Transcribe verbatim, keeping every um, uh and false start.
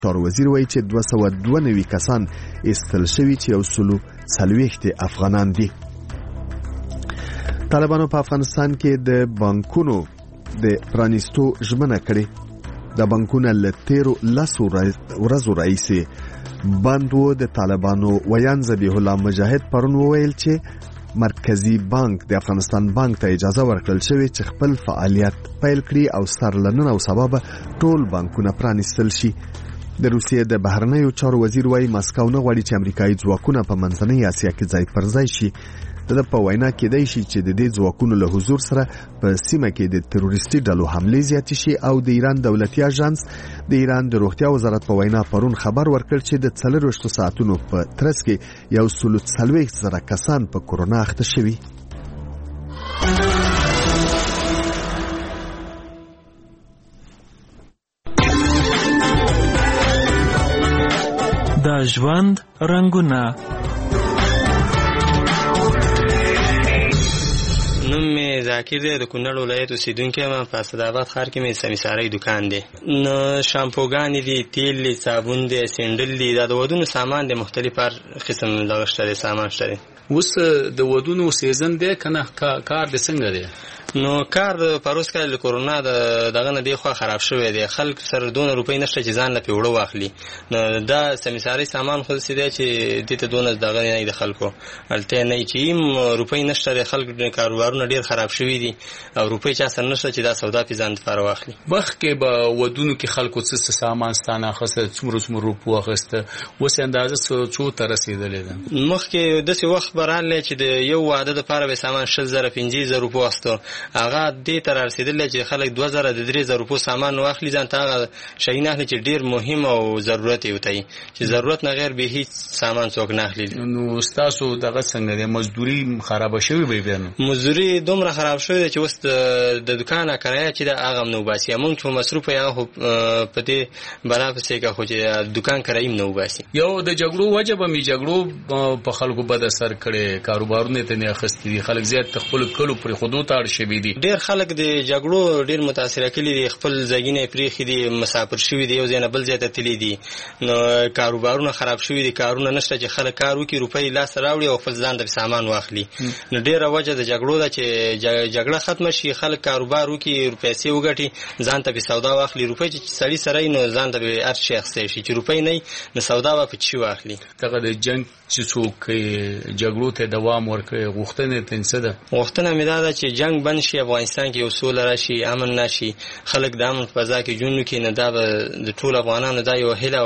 چارو وزیر وایي چې دوه سوه دوه نوي کسان ایستل شوي چې یو سلو څلوېښت افغانان دي. طالبانو په افغانستان کې د بانکونو د پرانیستو ژمنه کړې. د بانکونه له تیرو لسو ورځو راهیسې بند و. د طالبانو ویان ذبیح الله مجاهد پرون وویل چې مرکزی بانک د افغانستان بانک ته اجازه ورکړل شوې چې خپل فعالیت پیل کړي او سر له نن او سبا به ټول بانکونه پرانیستل شي. د روسیې د بهرنیو چارو وزیر وایي مسکو نه غواړي چې امریکایي ځواکونه په منځنۍ اسیا کې ځای پر ځای شي. د په وینا کېدای شي چې د دې ځواکونو له حضور سره په سیمه کې د تروریستي ډلو حملې زیاتې شي. او د ایران دولتي اژانس د ایران د روغتیا وزارت په وینا پرون خبر ورکړ چې د څلوېښتو ساعتونو په ترڅ کې یو سلو څلوېښت زره کسان په کورونا اخته شوي. د ژوند رنګونه. نوم مې ذاکر دی، د کونړ ولایت اوسېدونکی یم. په اسداباد ښار کې مې سمیسارۍ دکان دی. نو شامپوګانې دي، تیل دی، صابون دی، سینډل دی، دا د ودونو سامان دی، مختلف هر قسم دغه شته دی، سامان شته دی. اوس د ودونو سیزن دی که نه؟ کار دی څنګه دی؟ نو کار د پروس کال د کورونا د دغه نه دی خو خراب شوی دی. خلک سره دونه روپۍ نشته چې ځان له پیوړه واخلي. نو دا سمیساري سامان خو سي دی چې دې ته دونه دغه نه د خلکو الته نه چې روپۍ نشته. د خلکو کاروبارونه ډیر خراب شوی دي او روپۍ چا سره نشته چې دا سودا په ځان لپاره واخلي. مخکې به ودونو کې خلکو څه سامان ستانه اخسته، څومره څومره روپو اخسته، اوس اندازه څو ته رسیدلې ده؟ مخکې داسې وخت به راغلی چې د یو واده دپاره به سامان شل زره پنځه زره روپو اخیسته. هغه دې ته رارسېدلی چې خلک دوه زره د درې زره روپو سامان واخلي، ځان ته هغه شی نه اخلي چې ډېر مهم او ضرورت یې وتهیي، چې ضرورت نه غیر به هیڅ سامان څوک نه اخلي. نو ستاسو دغه څنګه دی؟ مزدوري خرابه شوې به بیا؟ نو مزدوري دومره خراب شوې ده چې اوس د دوکانه کرایه چې د هغه هم نه وباسي. موږ چې مصروف یې هغه په دې بنا پسې که خو چې دوکان کرایه هم نه وباسي. یو د جګړو وجه به مې جګړو په خلکو بد اثر کړی، کاروبارونه ته نه اخیستي دي، خلک زیات خپل کلو پرېښودو ته اړ شوي دي. ډېر خلک د جګړو ډېر متاثره کړي دي، خپل ځایونه یې پرېښي دي، مسافر شوي دي، یو ځای نه بل ځای ته تللي دي. نو کاروبارونه خراب شوي دي، کارونه نشته چې خلک کار وکړي، روپۍ لاسته راوړي او خپل ځان ته سامان واخلي. نو ډېره وجه د جګړو ده چې جګړه ختمه شي، خلک کاروبار وکړي، پیسې وګټي، ځان ته به سودا واخلي. روپۍ چې سړي سره نو ځان ته به هر شی اخیستی شي، چې روپۍ نه نو سودا به په چی واخلي. دغه د جنګ چې څوک جګړو ته دوام ورکوي، غوښتنه یې څه ده؟ غوښتنه مې دا ده چې جنګ بند شي، افغانستان کې یو سوله راشي، امن راشي، خلک د امن په فضا کې ژوند وکړي. نو دا به د ټولو افغانانو دا یوه هیله